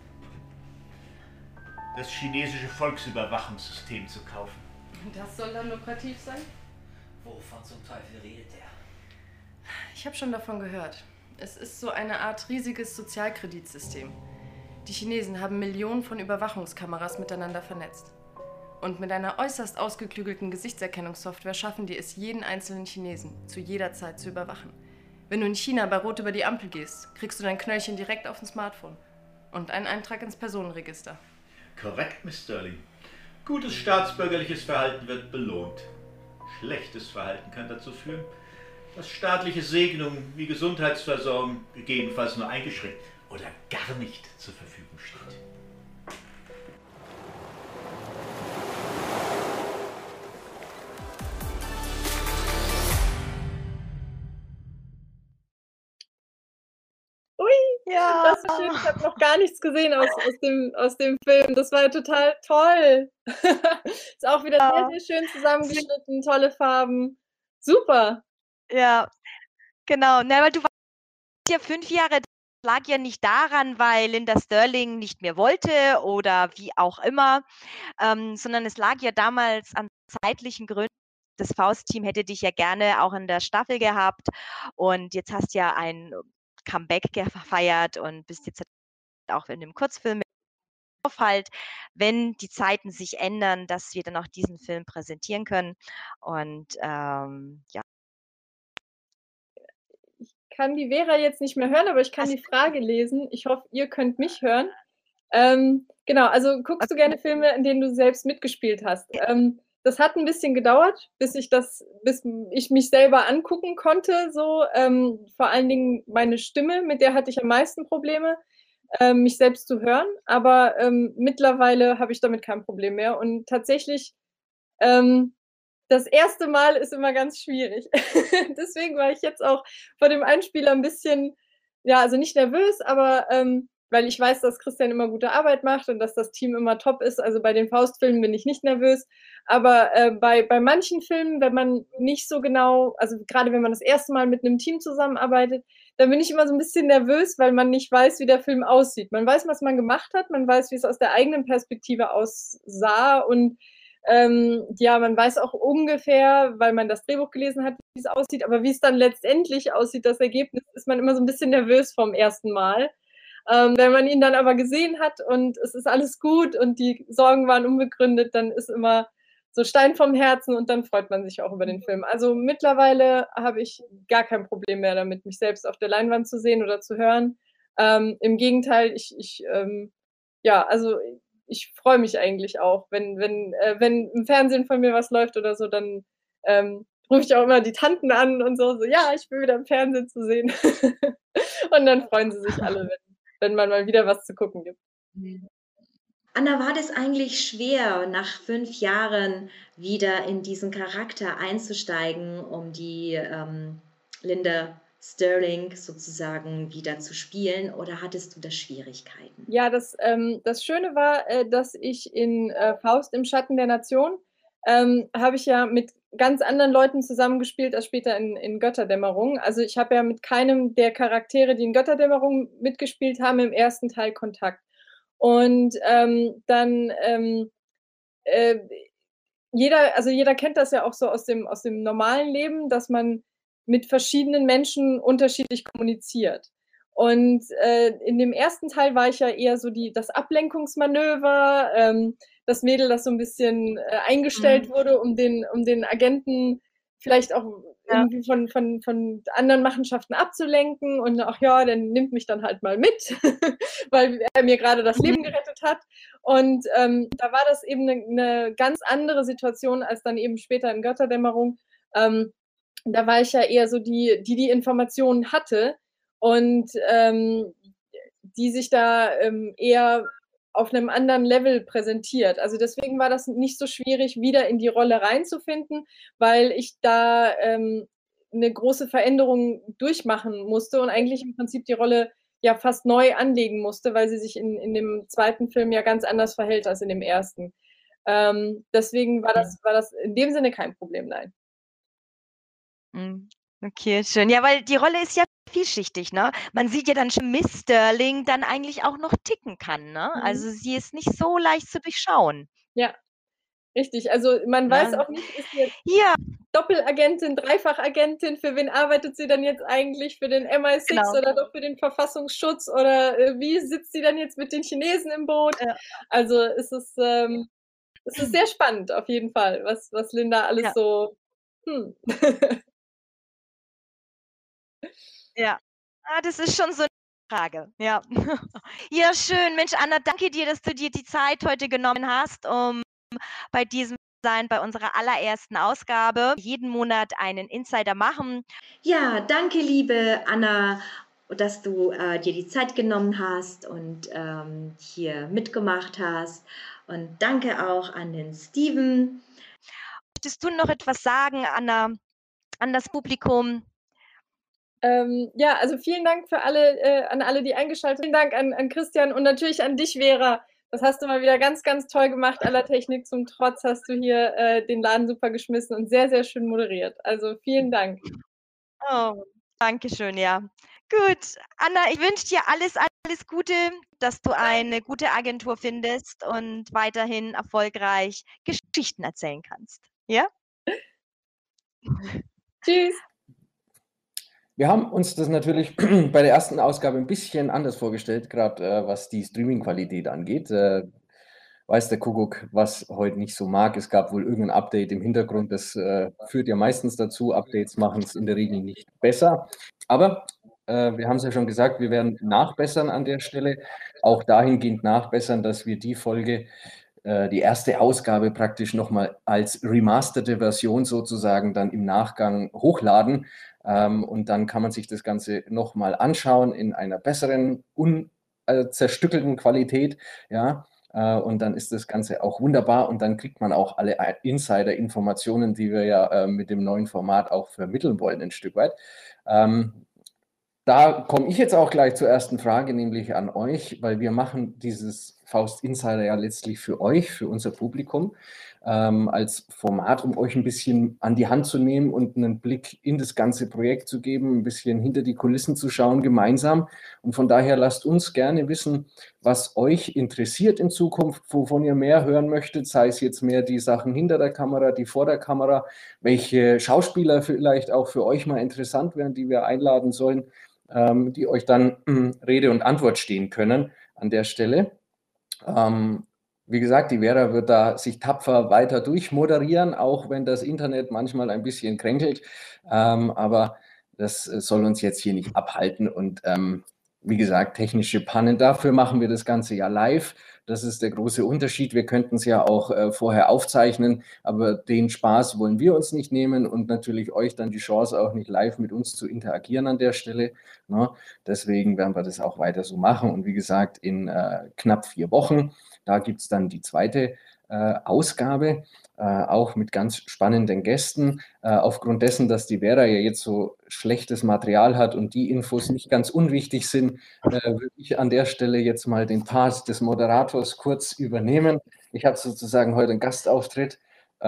das chinesische Volksüberwachungssystem zu kaufen. Das soll dann lukrativ sein? Wovon zum Teufel redet er? Ich habe schon davon gehört. Es ist so eine Art riesiges Sozialkreditsystem. Die Chinesen haben Millionen von Überwachungskameras miteinander vernetzt. Und mit einer äußerst ausgeklügelten Gesichtserkennungssoftware schaffen die es, jeden einzelnen Chinesen zu jeder Zeit zu überwachen. Wenn du in China bei Rot über die Ampel gehst, kriegst du dein Knöllchen direkt auf dem Smartphone und einen Eintrag ins Personenregister. Korrekt, Miss Sterling. Gutes staatsbürgerliches Verhalten wird belohnt. Schlechtes Verhalten kann dazu führen, dass staatliche Segnungen wie Gesundheitsversorgung gegebenenfalls nur eingeschränkt oder gar nicht zur Verfügung steht. Ui, ja. Das ist schön. Ich habe noch gar nichts gesehen aus dem Film. Das war total toll. Ist auch wieder sehr, sehr schön zusammengeschnitten, tolle Farben. Super. Ja, genau. Na, weil du warst ja 5 Jahre, das lag ja nicht daran, weil Linda Sterling nicht mehr wollte oder wie auch immer, sondern es lag ja damals an zeitlichen Gründen. Das Faust-Team hätte dich ja gerne auch in der Staffel gehabt und jetzt hast ja ein Comeback gefeiert und bist jetzt auch in dem Kurzfilm halt, wenn die Zeiten sich ändern, dass wir dann auch diesen Film präsentieren können. Und ja. Ich kann die Vera jetzt nicht mehr hören, aber ich kann die Frage lesen. Ich hoffe, ihr könnt mich hören. Genau, also guckst du gerne Filme, in denen du selbst mitgespielt hast? Das hat ein bisschen gedauert, bis ich mich selber angucken konnte. So, vor allen Dingen meine Stimme, mit der hatte ich am meisten Probleme, mich selbst zu hören. Aber mittlerweile habe ich damit kein Problem mehr. Und tatsächlich, das erste Mal ist immer ganz schwierig. Deswegen war ich jetzt auch vor dem Einspieler ein bisschen, ja, also nicht nervös, aber weil ich weiß, dass Christian immer gute Arbeit macht und dass das Team immer top ist. Also bei den Faustfilmen bin ich nicht nervös. Aber bei manchen Filmen, wenn man nicht so genau, also gerade wenn man das erste Mal mit einem Team zusammenarbeitet, dann bin ich immer so ein bisschen nervös, weil man nicht weiß, wie der Film aussieht. Man weiß, was man gemacht hat, man weiß, wie es aus der eigenen Perspektive aussah und ja, man weiß auch ungefähr, weil man das Drehbuch gelesen hat, wie es aussieht, aber wie es dann letztendlich aussieht, das Ergebnis, ist man immer so ein bisschen nervös vom ersten Mal. Wenn man ihn dann aber gesehen hat und es ist alles gut und die Sorgen waren unbegründet, dann ist immer so Stein vom Herzen und dann freut man sich auch über den Film. Also mittlerweile habe ich gar kein Problem mehr damit, mich selbst auf der Leinwand zu sehen oder zu hören. Im Gegenteil, ja, also ich freue mich eigentlich auch, wenn im Fernsehen von mir was läuft oder so, dann rufe ich auch immer die Tanten an und so, ja, ich bin wieder im Fernsehen zu sehen. Und dann freuen sie sich alle, wenn man mal wieder was zu gucken gibt. Anna, war das eigentlich schwer, nach 5 Jahren wieder in diesen Charakter einzusteigen, um die Linda Sterling sozusagen wieder zu spielen, oder hattest du da Schwierigkeiten? Ja, das Schöne war, dass ich in Faust im Schatten der Nation habe ich ja mit ganz anderen Leuten zusammengespielt als später in Götterdämmerung. Also ich habe ja mit keinem der Charaktere, die in Götterdämmerung mitgespielt haben, im ersten Teil Kontakt. Und jeder kennt das ja auch so aus dem normalen Leben, dass man mit verschiedenen Menschen unterschiedlich kommuniziert. Und in dem ersten Teil war ich ja eher so das Ablenkungsmanöver, das Mädel, das so ein bisschen eingestellt wurde, um den Agenten vielleicht auch irgendwie von anderen Machenschaften abzulenken und ach ja, der nimmt mich dann halt mal mit, weil er mir gerade das Leben gerettet hat. Und da war das eben eine ganz andere Situation als dann eben später in Götterdämmerung. Da war ich ja eher so die Informationen hatte und die sich da eher auf einem anderen Level präsentiert. Also deswegen war das nicht so schwierig, wieder in die Rolle reinzufinden, weil ich da eine große Veränderung durchmachen musste und eigentlich im Prinzip die Rolle ja fast neu anlegen musste, weil sie sich in dem zweiten Film ja ganz anders verhält als in dem ersten. Deswegen war das in dem Sinne kein Problem, nein. Okay, schön. Ja, weil die Rolle ist ja vielschichtig, ne? Man sieht ja dann schon, Miss Sterling dann eigentlich auch noch ticken kann, ne? Also sie ist nicht so leicht zu durchschauen. Ja, richtig. Also man weiß auch nicht, ist sie jetzt Doppelagentin, Dreifachagentin, für wen arbeitet sie dann jetzt eigentlich? Für den MI6 oder doch für den Verfassungsschutz? Oder wie sitzt sie dann jetzt mit den Chinesen im Boot? Also es ist sehr spannend auf jeden Fall, was Linda alles so Ja. Das ist schon so 'ne Frage, ja. Ja, schön. Mensch, Anna, danke dir, dass du dir die Zeit heute genommen hast, um bei diesem bei unserer allerersten Ausgabe jeden Monat einen Insider machen. Ja, danke, liebe Anna, dass du dir die Zeit genommen hast und hier mitgemacht hast. Und danke auch an den Steven. Möchtest du noch etwas sagen, Anna, an das Publikum? Ja, also vielen Dank für an alle, die eingeschaltet haben. Vielen Dank an Christian und natürlich an dich, Vera. Das hast du mal wieder ganz, ganz toll gemacht. Aller Technik zum Trotz hast du hier den Laden super geschmissen und sehr, sehr schön moderiert. Also vielen Dank. Oh, danke schön, ja. Gut, Anna, ich wünsche dir alles Gute, dass du eine gute Agentur findest und weiterhin erfolgreich Geschichten erzählen kannst. Ja? Tschüss. Wir haben uns das natürlich bei der ersten Ausgabe ein bisschen anders vorgestellt, gerade was die Streaming-Qualität angeht. Weiß der Kuckuck, was heute nicht so mag. Es gab wohl irgendein Update im Hintergrund. Das führt ja meistens dazu. Updates machen es in der Regel nicht besser. Aber wir haben es ja schon gesagt, wir werden nachbessern an der Stelle. Auch dahingehend nachbessern, dass wir die Folge, die erste Ausgabe praktisch nochmal als remasterte Version sozusagen dann im Nachgang hochladen. Und dann kann man sich das Ganze nochmal anschauen in einer besseren, zerstückelten Qualität. Ja. Und dann ist das Ganze auch wunderbar und dann kriegt man auch alle Insider-Informationen, die wir ja mit dem neuen Format auch vermitteln wollen, ein Stück weit. Da komme ich jetzt auch gleich zur ersten Frage, nämlich an euch, weil wir machen dieses Faust Insider ja letztlich für euch, für unser Publikum, als Format, um euch ein bisschen an die Hand zu nehmen und einen Blick in das ganze Projekt zu geben, ein bisschen hinter die Kulissen zu schauen gemeinsam. Und von daher lasst uns gerne wissen, was euch interessiert in Zukunft, wovon ihr mehr hören möchtet, sei es jetzt mehr die Sachen hinter der Kamera, die vor der Kamera, welche Schauspieler vielleicht auch für euch mal interessant wären, die wir einladen sollen, die euch dann Rede und Antwort stehen können an der Stelle. Wie gesagt, die Vera wird da sich tapfer weiter durchmoderieren, auch wenn das Internet manchmal ein bisschen kränkelt. Aber das soll uns jetzt hier nicht abhalten. Und wie gesagt, technische Pannen, dafür machen wir das Ganze ja live. Das ist der große Unterschied. Wir könnten es ja auch vorher aufzeichnen, aber den Spaß wollen wir uns nicht nehmen und natürlich euch dann die Chance auch nicht live mit uns zu interagieren an der Stelle. Ne? Deswegen werden wir das auch weiter so machen. Und wie gesagt, in knapp 4 Wochen, da gibt es dann die zweite Ausgabe, auch mit ganz spannenden Gästen. Aufgrund dessen, dass die Vera ja jetzt so schlechtes Material hat und die Infos nicht ganz unwichtig sind, würde ich an der Stelle jetzt mal den Part des Moderators kurz übernehmen. Ich habe sozusagen heute einen Gastauftritt,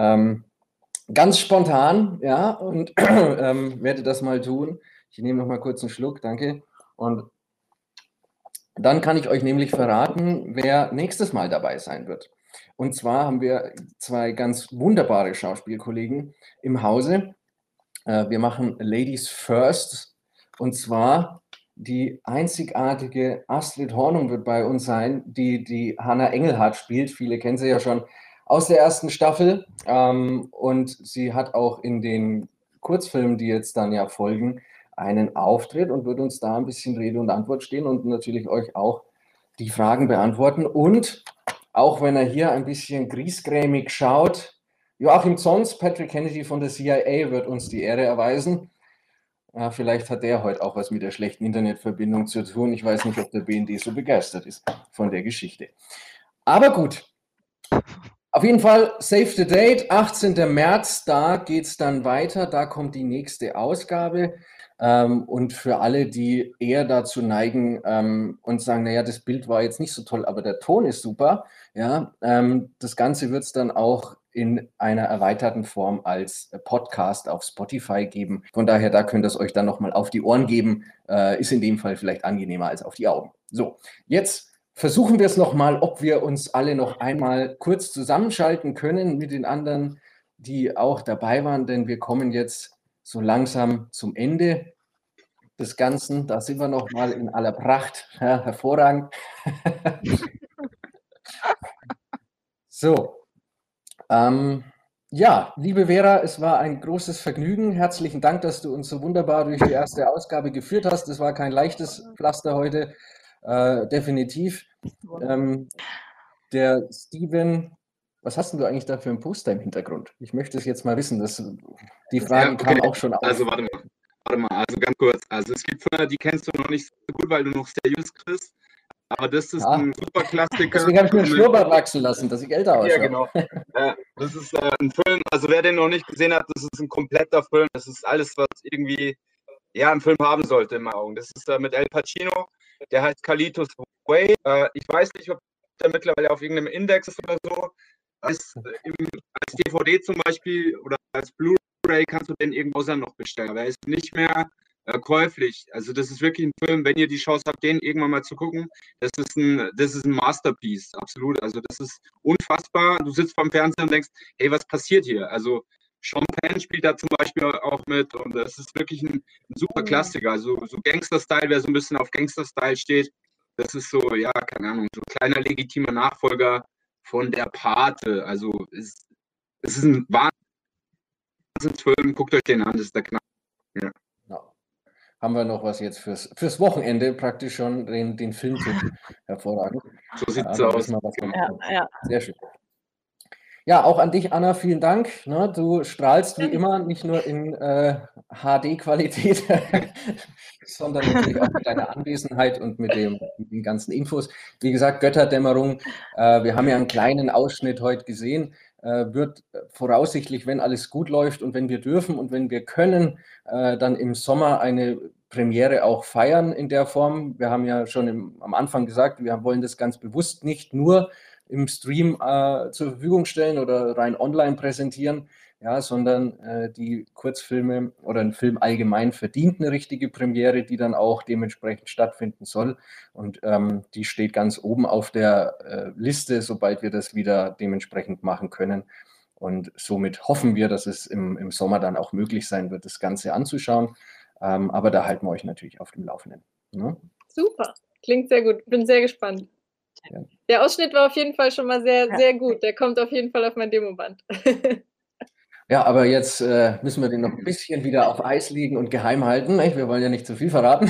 ganz spontan, ja, und werde das mal tun. Ich nehme noch mal kurz einen Schluck, danke. Und dann kann ich euch nämlich verraten, wer nächstes Mal dabei sein wird. Und zwar haben wir 2 ganz wunderbare Schauspielkollegen im Hause. Wir machen Ladies First. Und zwar die einzigartige Astrid Hornung wird bei uns sein, die Hannah Engelhardt spielt. Viele kennen sie ja schon aus der ersten Staffel. Und sie hat auch in den Kurzfilmen, die jetzt dann ja folgen, einen Auftritt und wird uns da ein bisschen Rede und Antwort stehen und natürlich euch auch die Fragen beantworten. Und auch wenn er hier ein bisschen griesgrämig schaut, Joachim Zons, Patrick Kennedy von der CIA, wird uns die Ehre erweisen. Ja, vielleicht hat der heute auch was mit der schlechten Internetverbindung zu tun. Ich weiß nicht, ob der BND so begeistert ist von der Geschichte. Aber gut. Auf jeden Fall, save the date, 18. März, da geht es dann weiter. Da kommt die nächste Ausgabe. Und für alle, die eher dazu neigen und sagen, naja, das Bild war jetzt nicht so toll, aber der Ton ist super, ja, das Ganze wird es dann auch in einer erweiterten Form als Podcast auf Spotify geben. Von daher, da könnt ihr es euch dann nochmal auf die Ohren geben. Ist in dem Fall vielleicht angenehmer als auf die Augen. So, jetzt versuchen wir es nochmal, ob wir uns alle noch einmal kurz zusammenschalten können mit den anderen, die auch dabei waren, denn wir kommen jetzt so langsam zum Ende des Ganzen. Da sind wir noch mal in aller Pracht. Ja, hervorragend. So. Ja, liebe Vera, es war ein großes Vergnügen. Herzlichen Dank, dass du uns so wunderbar durch die erste Ausgabe geführt hast. Das war kein leichtes Pflaster heute, definitiv. Der Steven, was hast denn du eigentlich da für ein Poster im Hintergrund? Ich möchte es jetzt mal wissen. Die Fragen kamen auch schon auf. Also warte mal, also ganz kurz. Also es gibt Filme, die kennst du noch nicht so gut, weil du noch sehr jung bist. Aber das ist ein super Klassiker. Deswegen habe ich mir einen Schnurrbart wachsen lassen, dass ich älter ausschaue. Ja, genau. Das ist ein Film, also wer den noch nicht gesehen hat, das ist ein kompletter Film. Das ist alles, was irgendwie ein Film haben sollte in meinen Augen. Das ist mit Al Pacino, der heißt Carlitos Way. Ich weiß nicht, ob der mittlerweile auf irgendeinem Index ist oder so. Als DVD zum Beispiel oder als Blu-ray kannst du den irgendwo noch bestellen. Aber er ist nicht mehr käuflich. Also das ist wirklich ein Film, wenn ihr die Chance habt, den irgendwann mal zu gucken, das ist ein Masterpiece, absolut. Also das ist unfassbar. Du sitzt vorm Fernseher und denkst, hey, was passiert hier? Also Sean Penn spielt da zum Beispiel auch mit und das ist wirklich ein super Klassiker. Also so Gangster-Style, wer so ein bisschen auf Gangster-Style steht, das ist so, ja, keine Ahnung, so ein kleiner legitimer Nachfolger von der Pate. Also es ist ein Wahnsinnsfilm, guckt euch den an, das ist der Knall. Ja. Haben wir noch was jetzt fürs Wochenende praktisch schon, den Filmtipp. Hervorragend. So sieht es aus. Ja. Sehr schön. Ja, auch an dich, Anna, vielen Dank. Ne, du strahlst wie immer, nicht nur in HD-Qualität, sondern natürlich auch mit deiner Anwesenheit und mit den ganzen Infos. Wie gesagt, Götterdämmerung, wir haben ja einen kleinen Ausschnitt heute gesehen, wird voraussichtlich, wenn alles gut läuft und wenn wir dürfen und wenn wir können, dann im Sommer eine Premiere auch feiern in der Form. Wir haben ja schon am Anfang gesagt, wir wollen das ganz bewusst nicht nur im Stream zur Verfügung stellen oder rein online präsentieren, ja, sondern die Kurzfilme oder ein Film allgemein verdient eine richtige Premiere, die dann auch dementsprechend stattfinden soll. Und die steht ganz oben auf der Liste, sobald wir das wieder dementsprechend machen können. Und somit hoffen wir, dass es im Sommer dann auch möglich sein wird, das Ganze anzuschauen. Aber da halten wir euch natürlich auf dem Laufenden. Ne? Super, klingt sehr gut. Bin sehr gespannt. Ja. Der Ausschnitt war auf jeden Fall schon mal sehr, sehr gut. Der kommt auf jeden Fall auf mein Demoband. Ja, aber jetzt müssen wir den noch ein bisschen wieder auf Eis legen und geheim halten. Nicht? Wir wollen ja nicht zu viel verraten.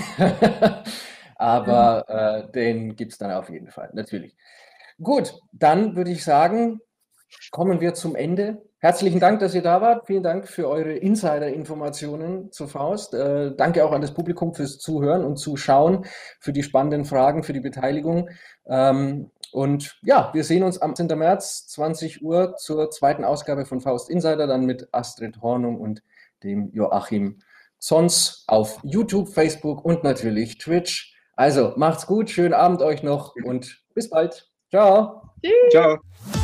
Aber den gibt es dann auf jeden Fall, natürlich. Gut, dann würde ich sagen, kommen wir zum Ende. Herzlichen Dank, dass ihr da wart. Vielen Dank für eure Insider-Informationen zur Faust. Danke auch an das Publikum fürs Zuhören und Zuschauen, für die spannenden Fragen, für die Beteiligung. Und ja, wir sehen uns am 10. März, 20 Uhr, zur zweiten Ausgabe von Faust Insider, dann mit Astrid Hornung und dem Joachim Zons auf YouTube, Facebook und natürlich Twitch. Also macht's gut, schönen Abend euch noch und bis bald. Ciao. Tschüss. Ciao.